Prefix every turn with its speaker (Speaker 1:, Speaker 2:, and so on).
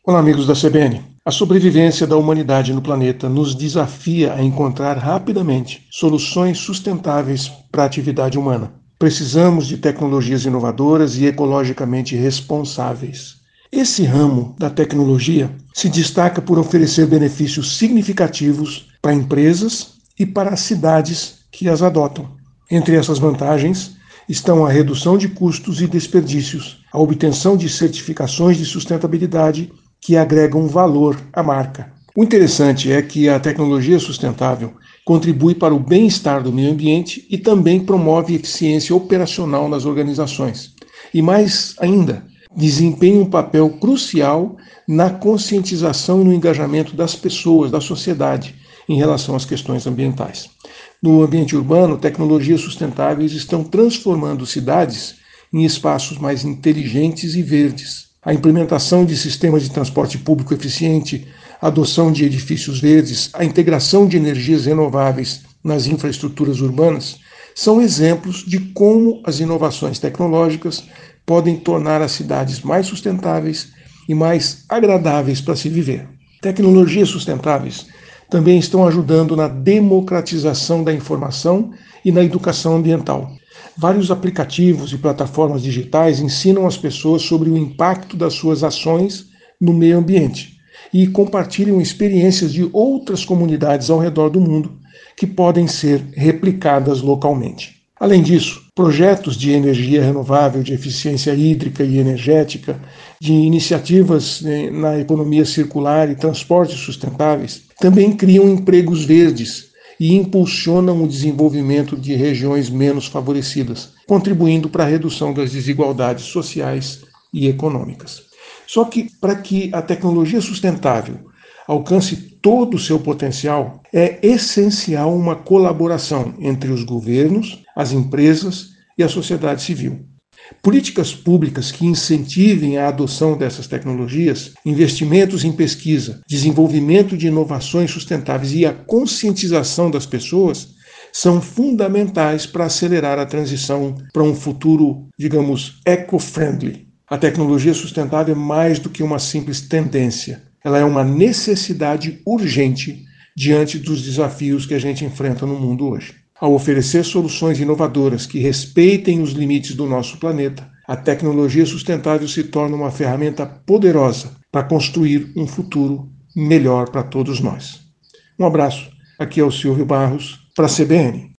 Speaker 1: Olá, amigos da CBN. A sobrevivência da humanidade no planeta nos desafia a encontrar rapidamente soluções sustentáveis para a atividade humana. Precisamos de tecnologias inovadoras e ecologicamente responsáveis. Esse ramo da tecnologia se destaca por oferecer benefícios significativos para empresas e para as cidades que as adotam. Entre essas vantagens estão a redução de custos e desperdícios, a obtenção de certificações de sustentabilidade que agregam valor à marca. O interessante é que a tecnologia sustentável contribui para o bem-estar do meio ambiente e também promove eficiência operacional nas organizações. E mais ainda, desempenha um papel crucial na conscientização e no engajamento das pessoas, da sociedade, em relação às questões ambientais. No ambiente urbano, tecnologias sustentáveis estão transformando cidades em espaços mais inteligentes e verdes. A implementação de sistemas de transporte público eficiente, a adoção de edifícios verdes, a integração de energias renováveis nas infraestruturas urbanas são exemplos de como as inovações tecnológicas podem tornar as cidades mais sustentáveis e mais agradáveis para se viver. Tecnologias sustentáveis também estão ajudando na democratização da informação e na educação ambiental. Vários aplicativos e plataformas digitais ensinam as pessoas sobre o impacto das suas ações no meio ambiente e compartilham experiências de outras comunidades ao redor do mundo que podem ser replicadas localmente. Além disso, projetos de energia renovável, de eficiência hídrica e energética, de iniciativas na economia circular e transportes sustentáveis também criam empregos verdes e impulsionam o desenvolvimento de regiões menos favorecidas, contribuindo para a redução das desigualdades sociais e econômicas. Só que, para que a tecnologia sustentável alcance todo o seu potencial, é essencial uma colaboração entre os governos, as empresas e a sociedade civil. Políticas públicas que incentivem a adoção dessas tecnologias, investimentos em pesquisa, desenvolvimento de inovações sustentáveis e a conscientização das pessoas são fundamentais para acelerar a transição para um futuro, digamos, eco-friendly. A tecnologia sustentável é mais do que uma simples tendência. Ela é uma necessidade urgente diante dos desafios que a gente enfrenta no mundo hoje. Ao oferecer soluções inovadoras que respeitem os limites do nosso planeta, a tecnologia sustentável se torna uma ferramenta poderosa para construir um futuro melhor para todos nós. Um abraço. Aqui é o Silvio Barros, para a CBN.